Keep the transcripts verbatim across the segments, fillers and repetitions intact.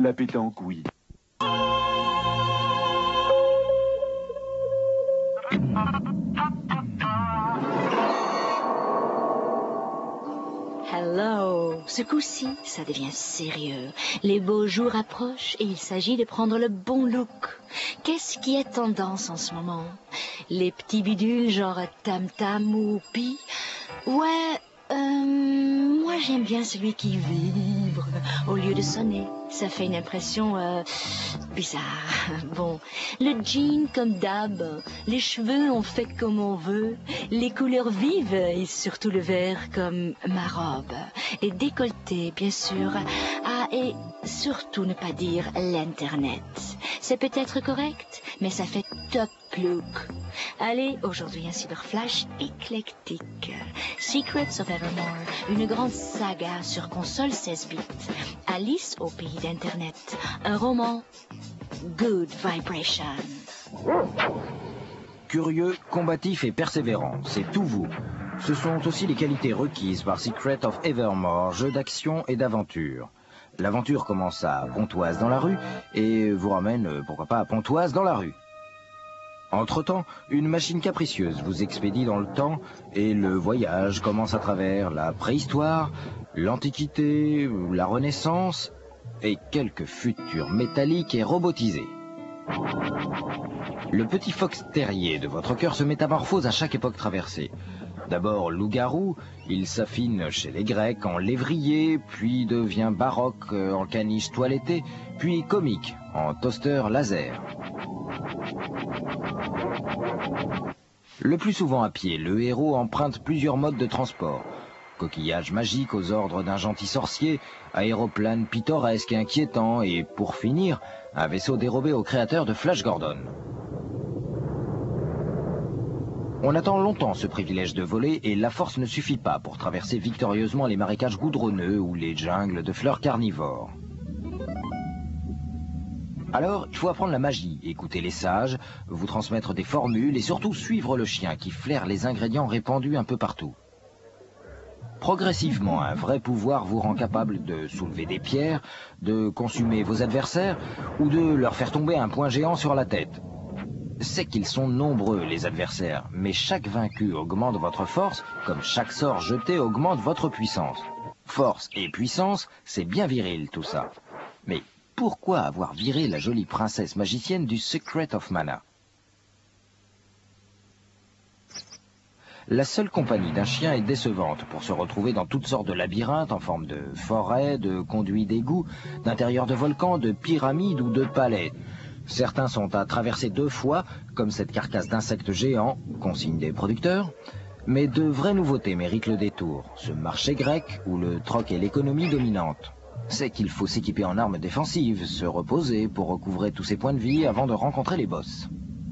La pétanque, oui. Hello. Ce coup-ci, ça devient sérieux. Les beaux jours approchent et il s'agit de prendre le bon look. Qu'est-ce qui est tendance en ce moment? Les petits bidules genre tam-tam ou pi? Ouais, euh, moi j'aime bien celui qui vibre au lieu de sonner. Ça fait une impression euh, bizarre. Bon, le jean comme d'hab, les cheveux on fait comme on veut, les couleurs vives et surtout le vert comme ma robe. Et décolleté, bien sûr. Ah, et surtout ne pas dire l'internet. C'est peut-être correct, mais ça fait top look. Allez, aujourd'hui un cyberflash éclectique. Secrets of Evermore, une grande saga sur console seize bits. Alice au pays d'Internet, un roman Good Vibration. Curieux, combatif et persévérant, c'est tout vous. Ce sont aussi les qualités requises par Secrets of Evermore, jeu d'action et d'aventure. L'aventure commence à Pontoise dans la rue et vous ramène, pourquoi pas, à Pontoise dans la rue. Entre-temps, une machine capricieuse vous expédie dans le temps et le voyage commence à travers la préhistoire, l'Antiquité, la Renaissance et quelques futurs métalliques et robotisés. Le petit fox terrier de votre cœur se métamorphose à chaque époque traversée. D'abord loup-garou, il s'affine chez les Grecs en lévrier, puis devient baroque en caniche toilettée, puis comique en toaster laser. Le plus souvent à pied, le héros emprunte plusieurs modes de transport. Coquillage magique aux ordres d'un gentil sorcier, aéroplane pittoresque et inquiétant, et pour finir, un vaisseau dérobé au créateur de Flash Gordon. On attend longtemps ce privilège de voler et la force ne suffit pas pour traverser victorieusement les marécages goudronneux ou les jungles de fleurs carnivores. Alors, il faut apprendre la magie, écouter les sages, vous transmettre des formules et surtout suivre le chien qui flaire les ingrédients répandus un peu partout. Progressivement, un vrai pouvoir vous rend capable de soulever des pierres, de consumer vos adversaires ou de leur faire tomber un point géant sur la tête. C'est qu'ils sont nombreux, les adversaires, mais chaque vaincu augmente votre force, comme chaque sort jeté augmente votre puissance. Force et puissance, c'est bien viril tout ça. Mais pourquoi avoir viré la jolie princesse magicienne du Secret of Mana? La seule compagnie d'un chien est décevante pour se retrouver dans toutes sortes de labyrinthes en forme de forêts, de conduits d'égouts, d'intérieurs de volcans, de pyramides ou de palais. Certains sont à traverser deux fois, comme cette carcasse d'insectes géants, consigne des producteurs. Mais de vraies nouveautés méritent le détour. Ce marché grec où le troc est l'économie dominante. C'est qu'il faut s'équiper en armes défensives, se reposer pour recouvrer tous ses points de vie avant de rencontrer les boss.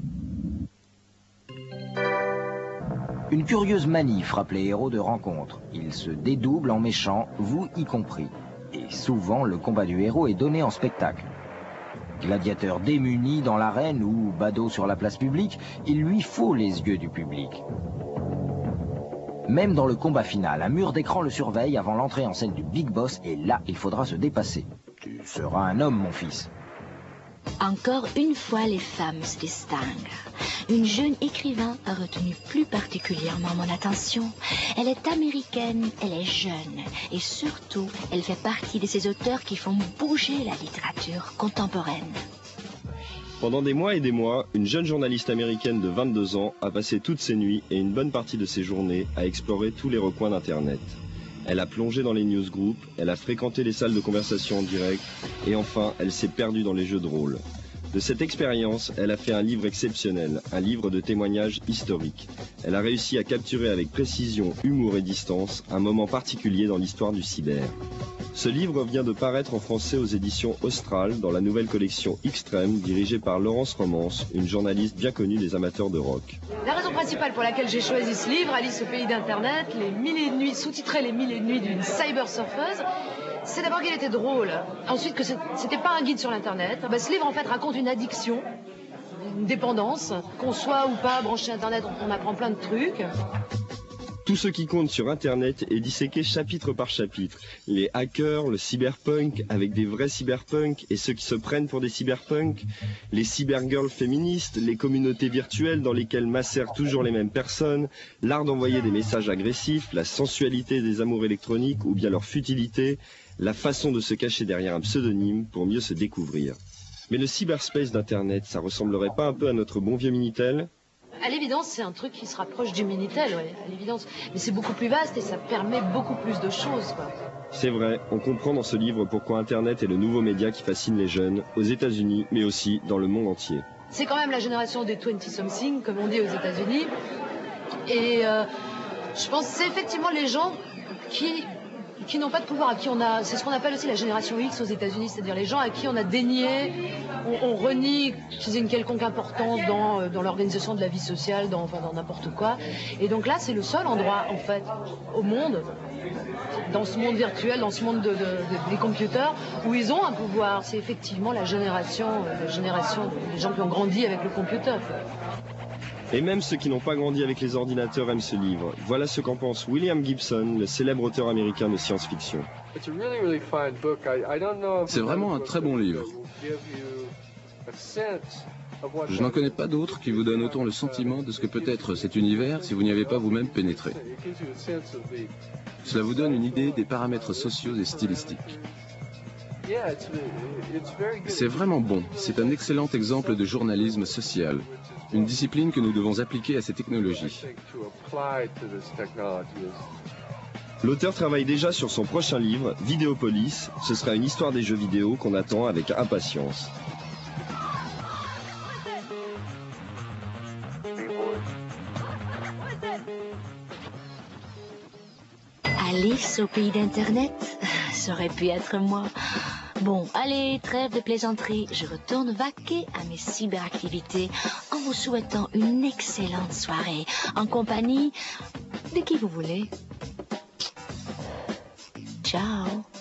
Une curieuse manie frappe les héros de rencontre. Ils se dédoublent en méchants, vous y compris. Et souvent, le combat du héros est donné en spectacle. Gladiateur démuni dans l'arène ou badaud sur la place publique, il lui faut les yeux du public. Même dans le combat final, un mur d'écran le surveille avant l'entrée en scène du Big Boss et là, il faudra se dépasser. Tu seras un homme, mon fils. Encore une fois, les femmes se distinguent. Une jeune écrivain a retenu plus particulièrement mon attention. Elle est américaine, elle est jeune et surtout, elle fait partie de ces auteurs qui font bouger la littérature contemporaine. Pendant des mois et des mois, une jeune journaliste américaine de vingt-deux ans a passé toutes ses nuits et une bonne partie de ses journées à explorer tous les recoins d'Internet. Elle a plongé dans les newsgroups, elle a fréquenté les salles de conversation en direct et enfin, elle s'est perdue dans les jeux de rôle. De cette expérience, elle a fait un livre exceptionnel, un livre de témoignages historiques. Elle a réussi à capturer avec précision, humour et distance un moment particulier dans l'histoire du cyber. Ce livre vient de paraître en français aux éditions Austral dans la nouvelle collection Extrême dirigée par Laurence Romance, une journaliste bien connue des amateurs de rock. La raison principale pour laquelle j'ai choisi ce livre, Alice au pays d'Internet, les mille et une nuits, sous-titré Les mille et une nuits d'une cybersurfeuse, c'est d'abord qu'il était drôle. Ensuite que c'était pas un guide sur l'Internet. Ben, ce livre en fait raconte une addiction, une dépendance. Qu'on soit ou pas branché Internet, on apprend plein de trucs. Tout ce qui compte sur Internet est disséqué chapitre par chapitre. Les hackers, le cyberpunk avec des vrais cyberpunks et ceux qui se prennent pour des cyberpunks, les cybergirls féministes, les communautés virtuelles dans lesquelles macèrent toujours les mêmes personnes, l'art d'envoyer des messages agressifs, la sensualité des amours électroniques ou bien leur futilité, la façon de se cacher derrière un pseudonyme pour mieux se découvrir. Mais le cyberspace d'Internet, ça ressemblerait pas un peu à notre bon vieux Minitel ? À l'évidence, c'est un truc qui se rapproche du Minitel, ouais, à l'évidence. Mais c'est beaucoup plus vaste et ça permet beaucoup plus de choses, quoi. C'est vrai, on comprend dans ce livre pourquoi Internet est le nouveau média qui fascine les jeunes, aux États-Unis, mais aussi dans le monde entier. C'est quand même la génération des twenty-something, comme on dit aux États-Unis. Et euh, je pense que c'est effectivement les gens qui... qui n'ont pas de pouvoir, à qui on a, c'est ce qu'on appelle aussi la génération X aux États-Unis, c'est-à-dire les gens à qui on a dénié, on, on renie qu'ils aient une quelconque importance dans, dans l'organisation de la vie sociale, dans, enfin, dans n'importe quoi. Et donc là, c'est le seul endroit, en fait, au monde, dans ce monde virtuel, dans ce monde de, de, de, des computers, où ils ont un pouvoir. C'est effectivement la génération, la génération des gens qui ont grandi avec le computer. Et même ceux qui n'ont pas grandi avec les ordinateurs aiment ce livre. Voilà ce qu'en pense William Gibson, le célèbre auteur américain de science-fiction. C'est vraiment un très bon livre. Je n'en connais pas d'autres qui vous donnent autant le sentiment de ce que peut être cet univers si vous n'y avez pas vous-même pénétré. Cela vous donne une idée des paramètres sociaux et stylistiques. C'est vraiment bon. C'est un excellent exemple de journalisme social. Une discipline que nous devons appliquer à ces technologies. L'auteur travaille déjà sur son prochain livre, Vidéopolis. Ce sera une histoire des jeux vidéo qu'on attend avec impatience. Alice au pays d'Internet, ça aurait pu être moi. Bon, allez, trêve de plaisanterie, je retourne vaquer à mes cyberactivités en vous souhaitant une excellente soirée en compagnie de qui vous voulez. Ciao.